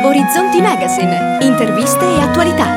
Orizzonti Magazine, interviste e attualità.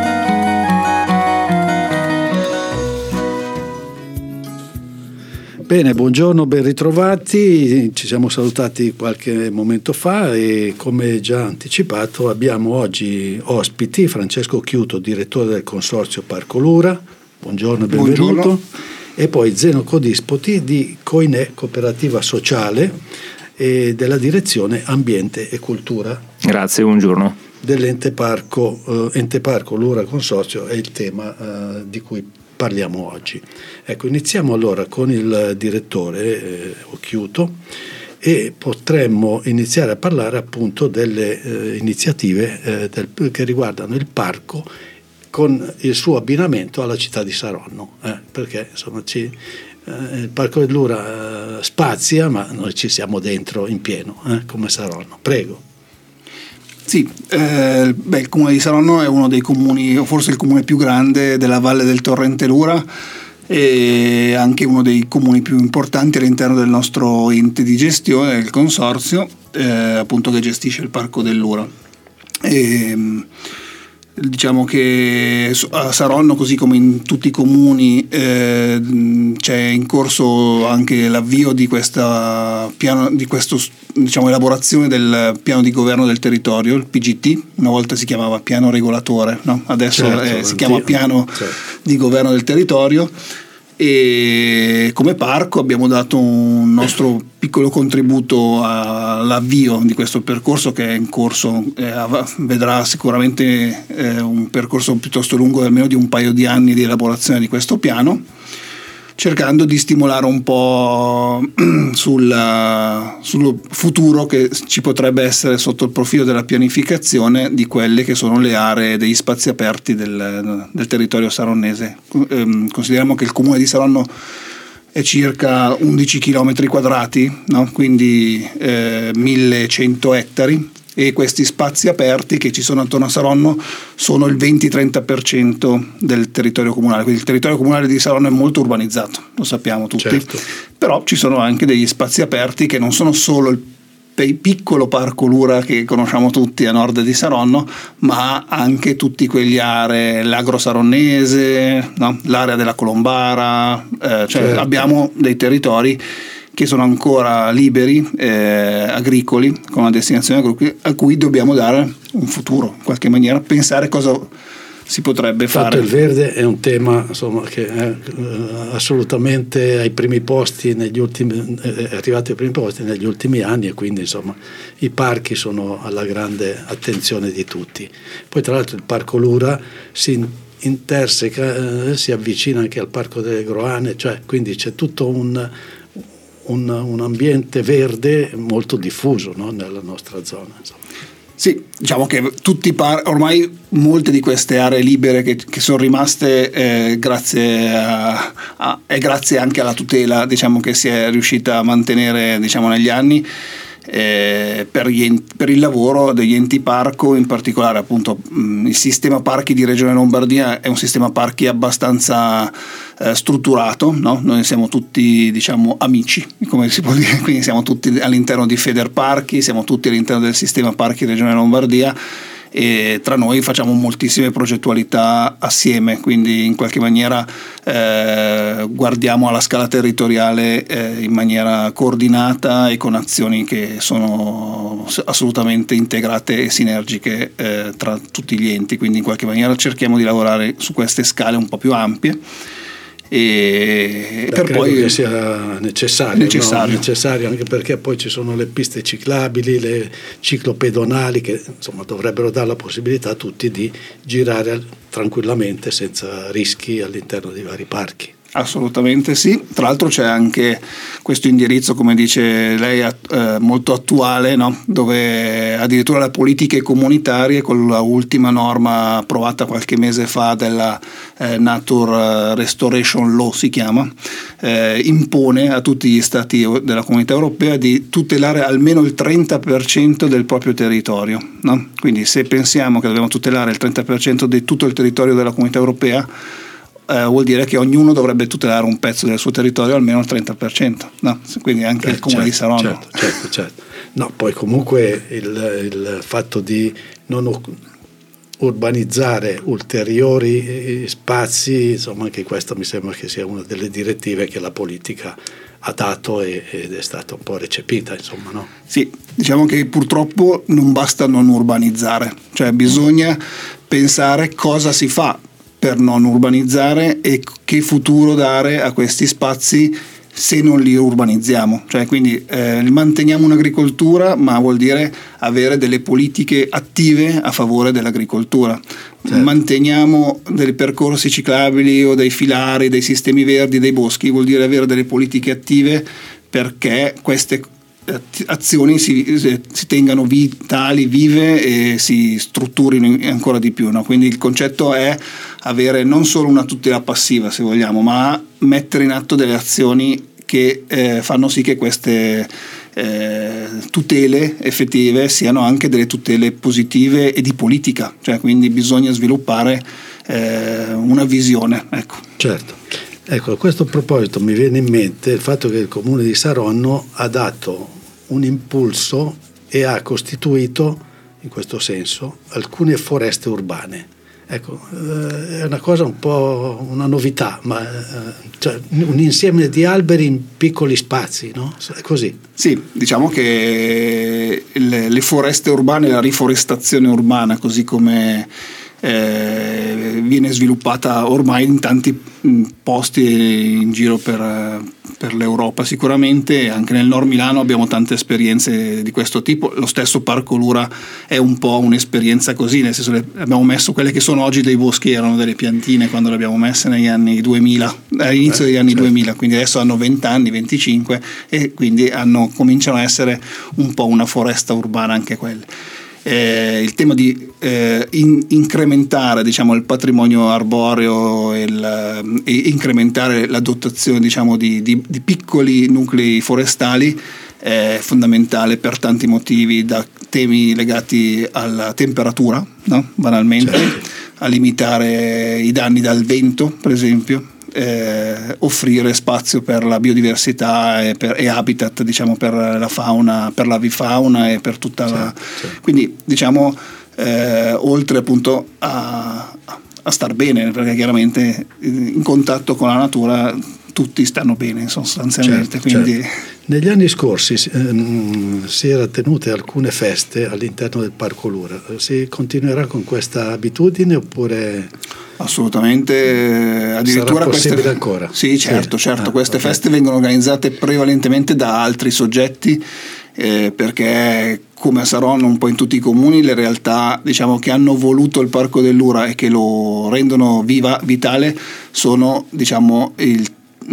Bene, buongiorno, ben ritrovati. Ci siamo salutati qualche momento fa e come già anticipato abbiamo oggi ospiti Francesco Chiuto, direttore del Consorzio Parco Lura. Buongiorno e benvenuto. Buongiorno. E poi Zeno Codispoti di Coinè Cooperativa Sociale e della direzione Ambiente e Cultura. Grazie, buongiorno. Dell'Ente Parco Lura Consorzio è il tema di cui parliamo oggi. Ecco, iniziamo allora con il direttore Chiuto e potremmo iniziare a parlare appunto delle iniziative che riguardano il parco con il suo abbinamento alla città di Saronno, perché insomma il Parco del Lura spazia, ma noi ci siamo dentro in pieno, come Saronno. Prego. Sì, il comune di Saronno è uno dei comuni, o forse il comune più grande della valle del torrente Lura e anche uno dei comuni più importanti all'interno del nostro ente di gestione, il consorzio, appunto, che gestisce il Parco del Lura. Diciamo che a Saronno, così come in tutti i comuni, c'è in corso anche l'avvio di elaborazione del piano di governo del territorio, il PGT. Una volta si chiamava piano regolatore, no? Adesso si chiama piano di governo del territorio. E come parco abbiamo dato un nostro piccolo contributo all'avvio di questo percorso che è in corso, vedrà sicuramente un percorso piuttosto lungo, almeno di un paio di anni di elaborazione di questo piano, cercando di stimolare un po' sul futuro che ci potrebbe essere sotto il profilo della pianificazione di quelle che sono le aree degli spazi aperti del territorio saronnese. Consideriamo che il comune di Saronno è circa 11 km quadrati, no? Quindi 1100 ettari, e questi spazi aperti che ci sono attorno a Saronno sono il 20-30% del territorio comunale. Quindi il territorio comunale di Saronno è molto urbanizzato, lo sappiamo tutti, certo. Però ci sono anche degli spazi aperti che non sono solo il piccolo Parco Lura che conosciamo tutti a nord di Saronno, ma anche tutti quegli aree, l'agro saronnese, no? L'area della Colombara, certo. Abbiamo dei territori che sono ancora liberi, agricoli, con una destinazione a cui dobbiamo dare un futuro, in qualche maniera, pensare cosa si potrebbe fare. Il verde è un tema, insomma, che è assolutamente ai primi posti è arrivato ai primi posti negli ultimi anni, e quindi insomma i parchi sono alla grande attenzione di tutti. Poi tra l'altro il Parco Lura si interseca, si avvicina anche al Parco delle Groane, cioè quindi c'è tutto un ambiente verde molto diffuso, no? Nella nostra zona, insomma. Sì, diciamo che ormai molte di queste aree libere che sono rimaste grazie anche alla tutela, diciamo, che si è riuscita a mantenere, diciamo, negli anni, per il lavoro degli enti parco, in particolare appunto il sistema parchi di Regione Lombardia è un sistema parchi abbastanza strutturato, no? Noi siamo tutti, diciamo, amici, come si può dire, quindi siamo tutti all'interno di Federparchi, siamo tutti all'interno del sistema parchi Regione Lombardia, e tra noi facciamo moltissime progettualità assieme, quindi in qualche maniera guardiamo alla scala territoriale in maniera coordinata e con azioni che sono assolutamente integrate e sinergiche tra tutti gli enti, quindi in qualche maniera cerchiamo di lavorare su queste scale un po' più ampie. E per poi che sia necessario, anche perché poi ci sono le piste ciclabili, le ciclopedonali, che insomma dovrebbero dare la possibilità a tutti di girare tranquillamente senza rischi all'interno dei vari parchi. Assolutamente sì, tra l'altro c'è anche questo indirizzo, come dice lei, molto attuale, no? Dove addirittura le politiche comunitarie, con la ultima norma approvata qualche mese fa della Nature Restoration Law si chiama, impone a tutti gli stati della Comunità Europea di tutelare almeno il 30% del proprio territorio, no? Quindi se pensiamo che dobbiamo tutelare il 30% di tutto il territorio della Comunità Europea, vuol dire che ognuno dovrebbe tutelare un pezzo del suo territorio, almeno il 30%, no? Quindi anche il comune di Saronno. Certo. No, poi comunque il fatto di non urbanizzare ulteriori spazi, insomma, anche questo mi sembra che sia una delle direttive che la politica ha dato ed è stata un po' recepita, insomma, no? Sì, diciamo che purtroppo non basta non urbanizzare, cioè bisogna pensare cosa si fa per non urbanizzare e che futuro dare a questi spazi se non li urbanizziamo, cioè quindi manteniamo un'agricoltura, ma vuol dire avere delle politiche attive a favore dell'agricoltura. Certo. Manteniamo dei percorsi ciclabili o dei filari, dei sistemi verdi, dei boschi, vuol dire avere delle politiche attive perché queste azioni si tengano vitali, vive e si strutturino ancora di più, no? Quindi il concetto è avere non solo una tutela passiva, se vogliamo, ma mettere in atto delle azioni che fanno sì che queste tutele effettive siano anche delle tutele positive e di politica, cioè quindi bisogna sviluppare una visione, ecco. Certo. Ecco, a questo proposito mi viene in mente il fatto che il comune di Saronno ha dato un impulso e ha costituito, in questo senso, alcune foreste urbane. Ecco, è una cosa un po' una novità, ma cioè un insieme di alberi in piccoli spazi, no? È così. Sì, diciamo che le foreste urbane, la riforestazione urbana, così come viene sviluppata ormai in tanti posti in giro per l'Europa sicuramente, anche nel Nord Milano abbiamo tante esperienze di questo tipo. Lo stesso Parco Lura è un po' un'esperienza così, nel senso che abbiamo messo quelle che sono oggi dei boschi, erano delle piantine quando le abbiamo messe negli anni 2000, all'inizio degli anni certo. 2000, quindi adesso hanno 20 anni, 25 e quindi cominciano a essere un po' una foresta urbana anche quelle. Il tema di incrementare, diciamo, il patrimonio arboreo e incrementare la dotazione, diciamo, di piccoli nuclei forestali è fondamentale per tanti motivi, da temi legati alla temperatura, no? Banalmente, certo. A limitare i danni dal vento, per esempio. Offrire spazio per la biodiversità e habitat, diciamo, per la fauna, per l'avifauna e per tutta certo. Quindi, diciamo, oltre appunto a star bene, perché chiaramente in contatto con la natura tutti stanno bene sostanzialmente. Certo, quindi certo. Negli anni scorsi si era tenute alcune feste all'interno del Parco Lura. Si continuerà con questa abitudine oppure? Assolutamente, addirittura sarà possibile queste ancora? Sì, certo. Queste feste vengono organizzate prevalentemente da altri soggetti, perché come a Saronno, un po' in tutti i comuni, le realtà, diciamo, che hanno voluto il Parco del Lura e che lo rendono vitale sono, diciamo, il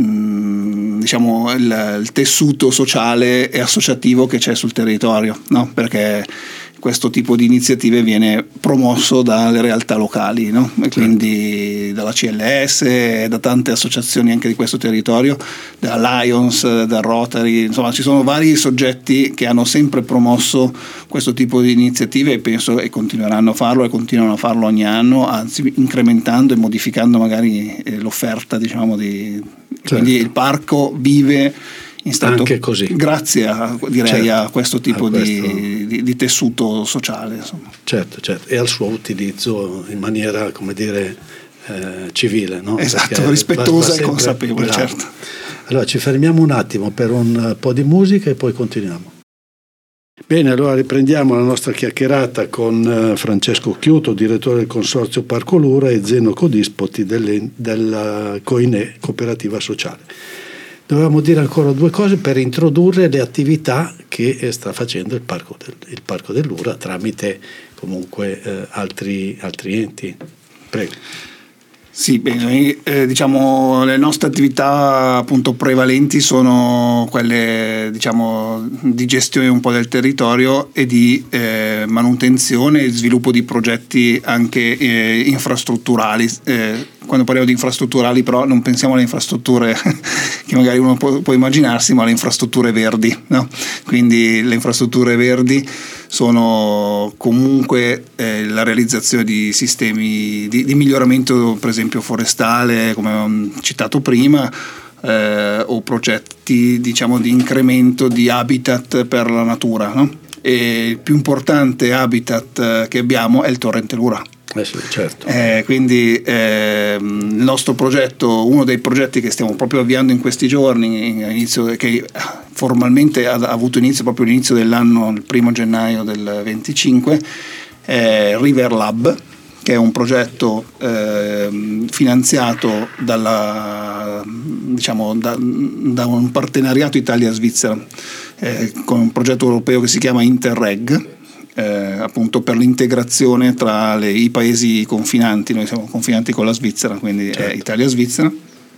tessuto sociale e associativo che c'è sul territorio, no? Perché questo tipo di iniziative viene promosso dalle realtà locali, no? E quindi dalla CLS, da tante associazioni anche di questo territorio, da Lions, da Rotary, insomma ci sono vari soggetti che hanno sempre promosso questo tipo di iniziative e penso e continueranno a farlo e continuano a farlo ogni anno, anzi incrementando e modificando magari l'offerta, diciamo, quindi il parco vive in stato anche così, grazie a questo tipo di tessuto sociale, insomma. Certo, e al suo utilizzo in maniera, come dire, civile, no? Esatto, perché rispettosa e consapevole, bravo. Certo. Allora ci fermiamo un attimo per un po' di musica e poi continuiamo. Bene, allora riprendiamo la nostra chiacchierata con Francesco Chiuto, direttore del Consorzio Parco Lura, e Zeno Codispoti della Coine Cooperativa Sociale. Dovevamo dire ancora due cose per introdurre le attività che sta facendo il Parco del Lura tramite comunque altri enti. Prego. Sì, bene, diciamo le nostre attività appunto prevalenti sono quelle, diciamo, di gestione un po' del territorio e di manutenzione e sviluppo di progetti anche infrastrutturali. Quando parliamo di infrastrutturali però non pensiamo alle infrastrutture che magari uno può immaginarsi, ma alle infrastrutture verdi, no? Quindi le infrastrutture verdi sono comunque la realizzazione di sistemi di miglioramento, per esempio forestale, come ho citato prima, o progetti, diciamo, di incremento di habitat per la natura, no? E il più importante habitat che abbiamo è il torrente Lura. Sì, certo. Quindi il nostro progetto, uno dei progetti che stiamo proprio avviando in questi giorni, che formalmente ha avuto inizio proprio all'inizio dell'anno, il 1 gennaio del 25, è River Lab, che è un progetto finanziato da un partenariato Italia-Svizzera, con un progetto europeo che si chiama Interreg, appunto per l'integrazione tra i paesi confinanti. Noi siamo confinanti con la Svizzera, quindi certo. È Italia-Svizzera,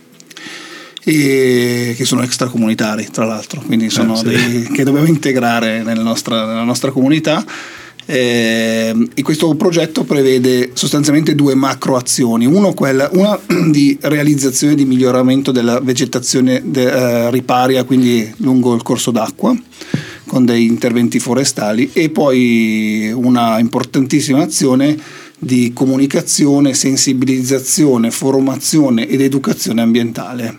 e che sono extracomunitari, tra l'altro, quindi sono che dobbiamo integrare nella nostra comunità. E questo progetto prevede sostanzialmente 2 macro azioni: una di realizzazione di miglioramento della vegetazione riparia, quindi lungo il corso d'acqua, con dei interventi forestali, e poi una importantissima azione di comunicazione, sensibilizzazione, formazione ed educazione ambientale.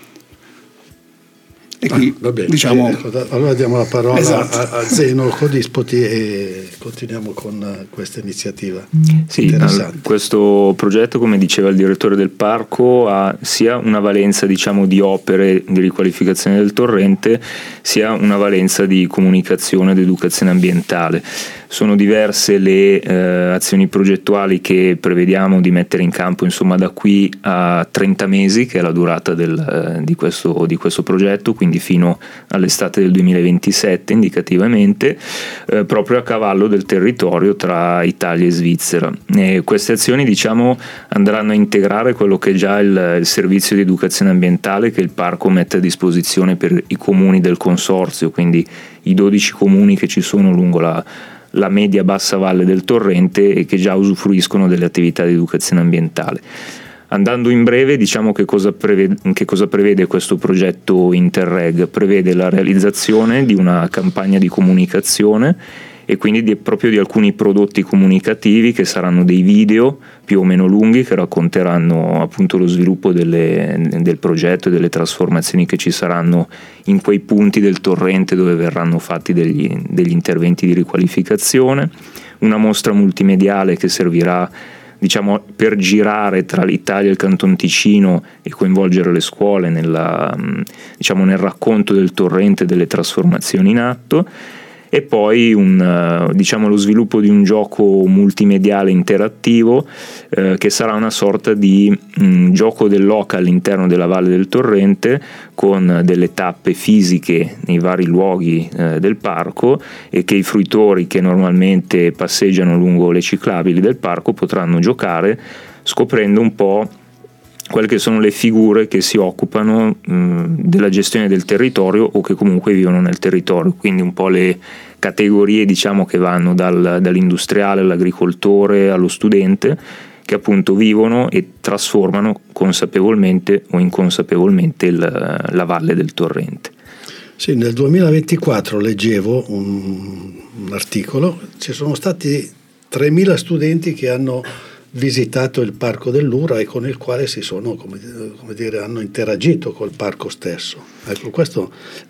E qui, va bene, diciamo, allora diamo la parola a Zeno Codispoti e continuiamo con questa iniziativa. Sì, questo progetto, come diceva il direttore del parco, ha sia una valenza, diciamo, di opere di riqualificazione del torrente, sia una valenza di comunicazione ed educazione ambientale. Sono diverse le azioni progettuali che prevediamo di mettere in campo, insomma, da qui a 30 mesi, che è la durata di questo progetto, quindi fino all'estate del 2027 indicativamente, proprio a cavallo del territorio tra Italia e Svizzera. Queste azioni, diciamo, andranno a integrare quello che è già il servizio di educazione ambientale che il parco mette a disposizione per i comuni del consorzio, quindi i 12 comuni che ci sono lungo la media bassa valle del torrente e che già usufruiscono delle attività di educazione ambientale. Andando in breve, diciamo che cosa prevede questo progetto Interreg? Prevede la realizzazione di una campagna di comunicazione e quindi proprio di alcuni prodotti comunicativi che saranno dei video più o meno lunghi che racconteranno appunto lo sviluppo del progetto e delle trasformazioni che ci saranno in quei punti del torrente dove verranno fatti degli interventi di riqualificazione, una mostra multimediale che servirà, diciamo, per girare tra l'Italia e il Canton Ticino e coinvolgere le scuole nel racconto del torrente e delle trasformazioni in atto, e poi lo sviluppo di un gioco multimediale interattivo che sarà una sorta di gioco dell'oca all'interno della Valle del Torrente, con delle tappe fisiche nei vari luoghi del parco, e che i fruitori che normalmente passeggiano lungo le ciclabili del parco potranno giocare, scoprendo un po' quelle che sono le figure che si occupano della gestione del territorio o che comunque vivono nel territorio, quindi un po' le categorie, diciamo, che vanno dall'industriale all'agricoltore allo studente, che appunto vivono e trasformano consapevolmente o inconsapevolmente la valle del torrente. Sì, nel 2024 leggevo un articolo, ci sono stati 3.000 studenti che hanno visitato il parco dell'Ura e con il quale si sono, hanno interagito col parco stesso. Ecco, questo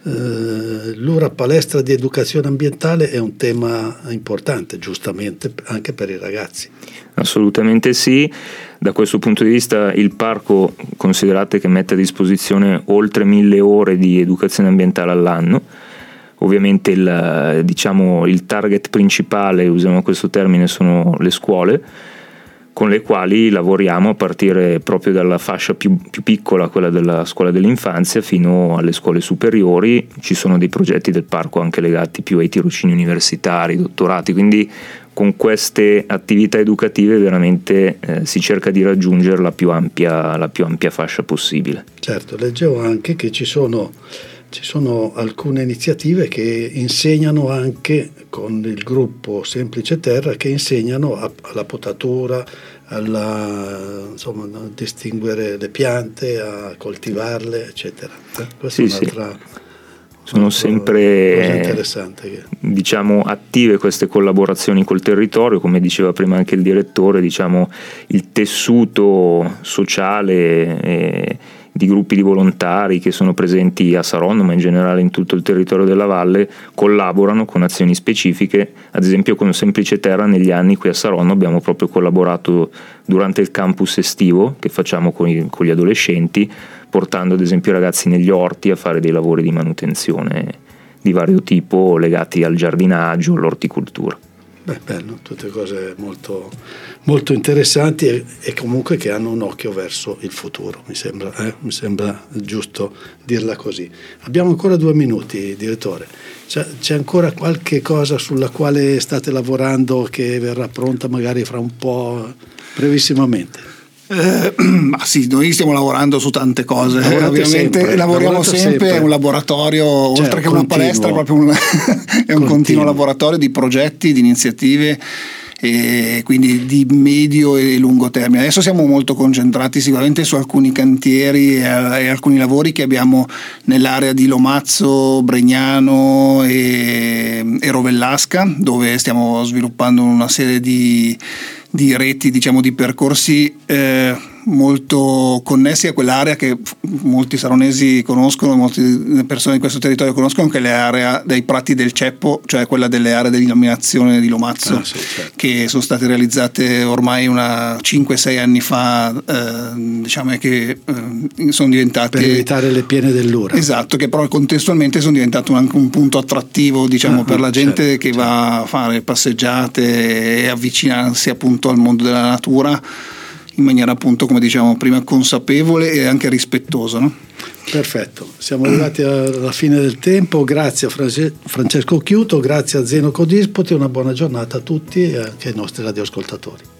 l'Ura palestra di educazione ambientale è un tema importante, giustamente, anche per i ragazzi. Assolutamente sì. Da questo punto di vista il parco, considerate che mette a disposizione oltre 1.000 ore di educazione ambientale all'anno. Ovviamente il target principale, usiamo questo termine, sono le scuole, con le quali lavoriamo a partire proprio dalla fascia più piccola, quella della scuola dell'infanzia, fino alle scuole superiori. Ci sono dei progetti del parco anche legati più ai tirocini universitari, dottorati, quindi con queste attività educative veramente si cerca di raggiungere la più ampia fascia possibile. Certo, leggevo anche che ci sono alcune iniziative che insegnano anche con il gruppo Semplice Terra, che insegnano alla potatura, a distinguere le piante, a coltivarle, eccetera. Questa è un'altra. Sono sempre attive queste collaborazioni col territorio, come diceva prima anche il direttore, il tessuto sociale di gruppi di volontari che sono presenti a Saronno, ma in generale in tutto il territorio della valle, collaborano con azioni specifiche. Ad esempio con Semplice Terra negli anni qui a Saronno abbiamo proprio collaborato durante il campus estivo che facciamo con gli adolescenti, portando ad esempio i ragazzi negli orti a fare dei lavori di manutenzione di vario tipo legati al giardinaggio, all'orticoltura. Beh, bello, tutte cose molto, molto interessanti e comunque che hanno un occhio verso il futuro, mi sembra giusto dirla così. Abbiamo ancora 2 minuti, direttore. C'è ancora qualche cosa sulla quale state lavorando che verrà pronta magari fra un po', brevissimamente? Ma sì, noi stiamo lavorando su tante cose, ovviamente lavoriamo sempre, è un laboratorio, oltre che una palestra, proprio è un continuo laboratorio di progetti, di iniziative, e quindi di medio e lungo termine. Adesso siamo molto concentrati sicuramente su alcuni cantieri e alcuni lavori che abbiamo nell'area di Lomazzo, Bregnano e Rovellasca, dove stiamo sviluppando una serie di reti, diciamo, di percorsi molto connessi a quell'area che molti saronesi conoscono, molte persone di questo territorio conoscono, che è l'area dei Prati del Ceppo, cioè quella delle aree di illuminazione di Lomazzo, sì, certo. Che sono state realizzate ormai 5-6 anni fa, diciamo che sono diventate, per evitare le piene dell'Ura. Esatto, che però contestualmente sono diventate anche un punto attrattivo, diciamo, per la gente, certo, che va a fare passeggiate e avvicinarsi appunto al mondo della natura in maniera, appunto, come diciamo prima, consapevole e anche rispettosa, no? Perfetto, siamo arrivati alla fine del tempo. Grazie a Francesco Chiuto, grazie a Zeno Codispoti, una buona giornata a tutti e anche ai nostri radioascoltatori.